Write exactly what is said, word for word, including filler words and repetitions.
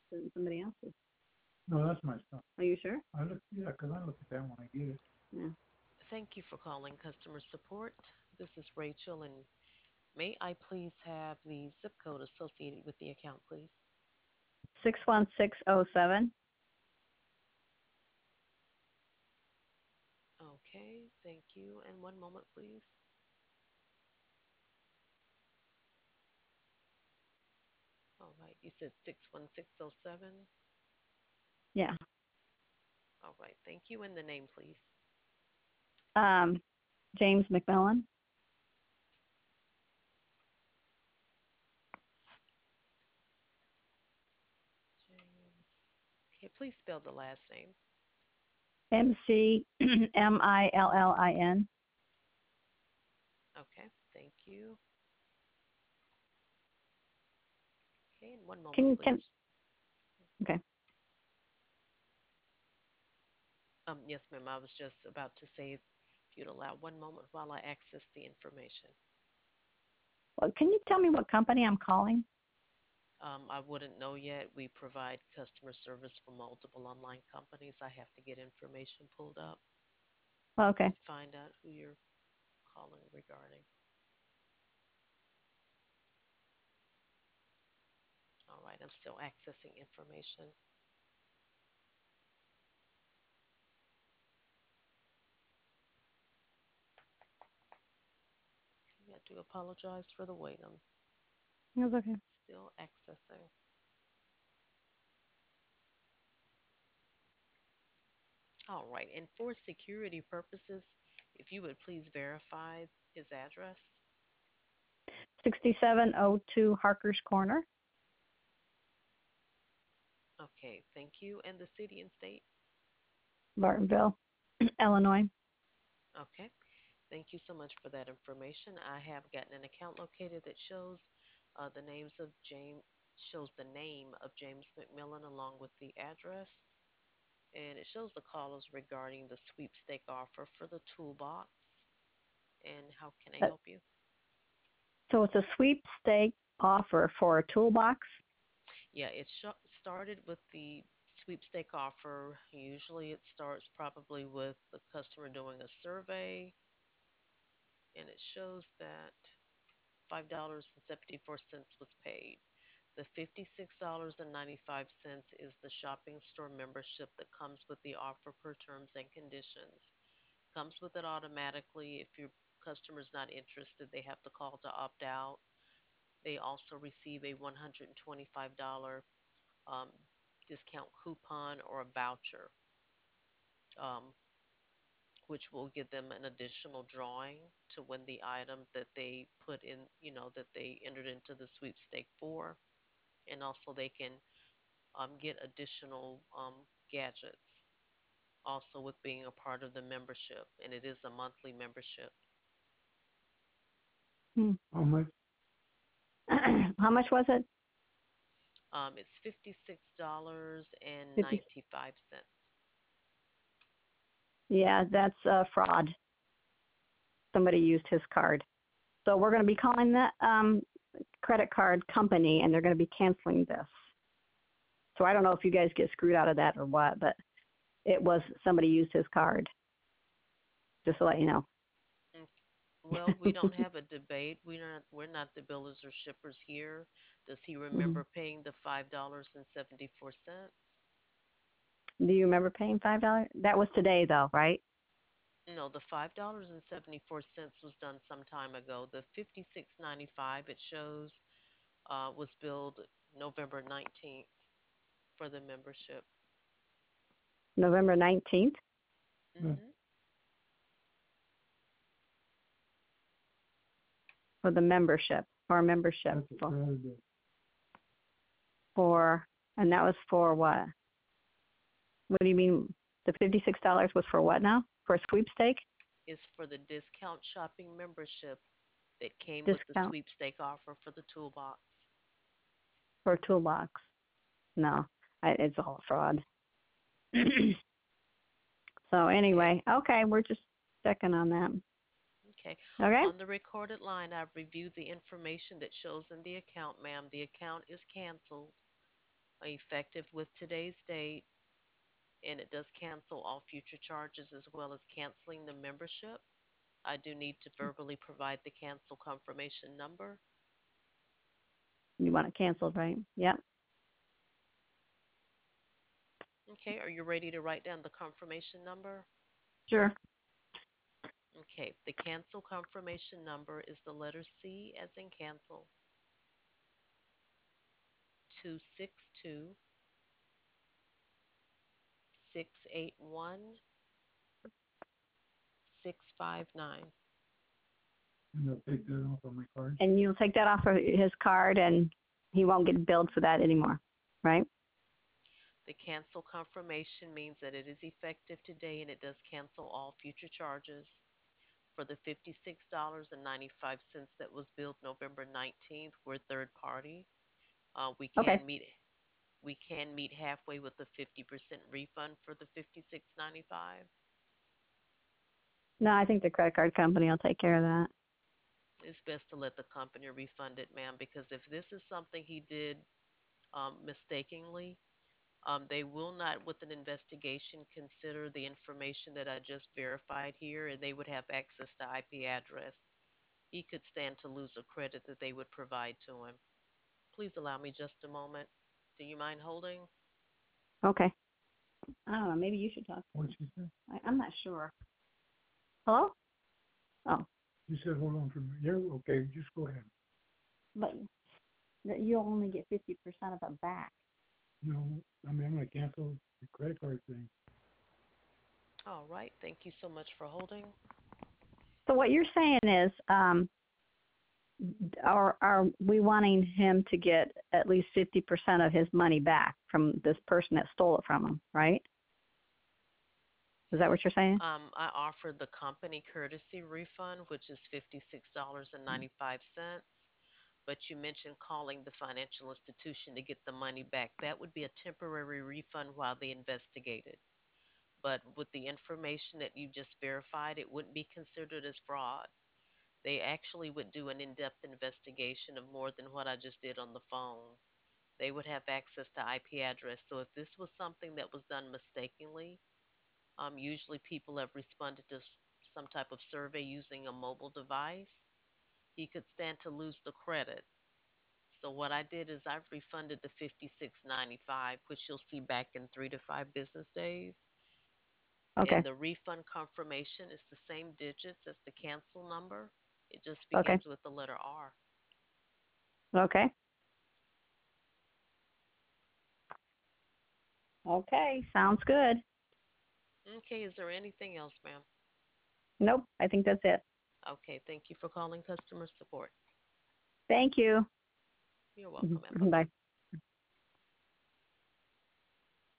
than somebody else's. No, that's my son. Are you sure? I look, yeah, 'cause I look at that when I get it. Yeah. Thank you for calling customer support. This is Rachel, and may I please have the zip code associated with the account, please? Six one six oh seven. Okay, thank you. And one moment, please. All right, you said six one six oh seven. Yeah. All right, thank you. And the name, please. Um, James McMillan. James. Okay, please spell the last name. M C M I L L I N. Okay, thank you. Okay, and one moment, Can can please. okay. Um, yes, ma'am. I was just about to say, if you'd allow one moment while I access the information. Well, can you tell me what company I'm calling? Um, I wouldn't know yet. We provide customer service for multiple online companies. I have to get information pulled up Oh, okay. to find out who you're calling regarding. All right, I'm still accessing information. Okay, I do apologize for the wait. I'm It's okay. still accessing. All right, and for security purposes, if you would please verify his address. sixty-seven oh two Harker's Corner, Okay, thank you. And the city and state. Bartonville, Illinois. Okay, thank you so much for that information. I have gotten an account located that shows uh, the names of James shows the name of James McMillan along with the address, and it shows the call is regarding the sweepstake offer for the toolbox. And how can I Uh, help you? So it's a sweepstake offer for a toolbox. Yeah, it sh- started with the sweepstake offer. Usually, it starts probably with the customer doing a survey, and it shows that five dollars and seventy-four cents was paid. The fifty-six dollars and ninety-five cents is the shopping store membership that comes with the offer per terms and conditions. Comes with it automatically. If your customer's not interested, they have to call to opt out. They also receive a one hundred twenty-five dollars um, discount coupon or a voucher, um, which will give them an additional drawing to win the item that they put in, you know, that they entered into the sweepstake for. And also, they can um, get additional um, gadgets also with being a part of the membership. And it is a monthly membership. Hmm. How much? How much was it? Um, it's fifty-six dollars and fifty. ninety-five cents. Yeah, that's uh, fraud. Somebody used his card. So we're going to be calling that um, credit card company, and they're going to be canceling this. So I don't know if you guys get screwed out of that or what, but it was somebody used his card. Just to let you know. Mm, well, we don't have a debate. We're not we're not the billers or shippers here. Does he Mhm. remember paying the five dollars and seventy four cents? Do you remember paying five dollars? That was today, though, right? No, the five dollars and seventy four cents was done some time ago. The fifty six ninety five it shows uh, was billed November nineteenth for the membership. November nineteenth Yeah, Mm-hmm. for the membership, for membership that's a for, Saturday. for, and that was for what? What do you mean? The fifty-six dollars was for what now? For a sweepstake? Is for the discount shopping membership that came with the Discount sweepstake offer for the toolbox. for a toolbox? No, I, it's all fraud. So Okay. anyway, okay, we're just checking on that. Okay. Okay? On the recorded line, I've reviewed the information that shows in the account, ma'am. The account is canceled. uh, effective with today's date, and it does cancel all future charges as well as canceling the membership. I do need to verbally provide the cancel confirmation number. You want it canceled, right? Yep. Okay, are you ready to write down the confirmation number? Sure. Okay, the cancel confirmation number is the letter C as in cancel, two six two, six eight one, six five nine. And they'll take that off on my card. And you'll take that off of his card, and he won't get billed for that anymore, right? The cancel confirmation means that it is effective today and it does cancel all future charges for the fifty-six dollars and ninety-five cents that was billed November nineteenth. We're third party. Uh, we Okay. can meet we can meet halfway with a fifty percent refund for the fifty-six ninety-five. No, I think the credit card company will take care of that. It's best to let the company refund it, ma'am, because if this is something he did um, mistakenly, um, they will not, with an investigation, consider the information that I just verified here, and they would have access to I P address. He could stand to lose a credit that they would provide to him. Please allow me just a moment. Do you mind holding? Okay. I don't know. Maybe you should talk to What'd him. she say? I, I'm not sure. Hello? Oh, You said, hold on for a minute. Yeah, okay, just go ahead. but that you'll only get fifty percent of it back. No, I mean, I'm gonna cancel the credit card thing. All right. Thank you so much for holding. So what you're saying is, um, are are we wanting him to get at least fifty percent of his money back from this person that stole it from him, right? Is that what you're saying? Um, I offered the company courtesy refund, which is fifty-six dollars and ninety-five cents. But you mentioned calling the financial institution to get the money back. That would be a temporary refund while they investigated. But with the information that you just verified, it wouldn't be considered as fraud. They actually would do an in depth investigation of more than what I just did on the phone. They would have access to I P address. So if this was something that was done mistakenly, um, usually people have responded to some type of survey using a mobile device. He could stand to lose the credit. So what I did is I've refunded the fifty-six ninety-five, which you'll see back in three to five business days. Okay. And the refund confirmation is the same digits as the cancel number. It just Okay. begins with the letter R. Okay. Okay. Sounds good. Okay, is there anything else, ma'am? Nope. I think that's it. Okay, thank you for calling customer support. Thank you. You're welcome, ma'am. Bye bye. Bye.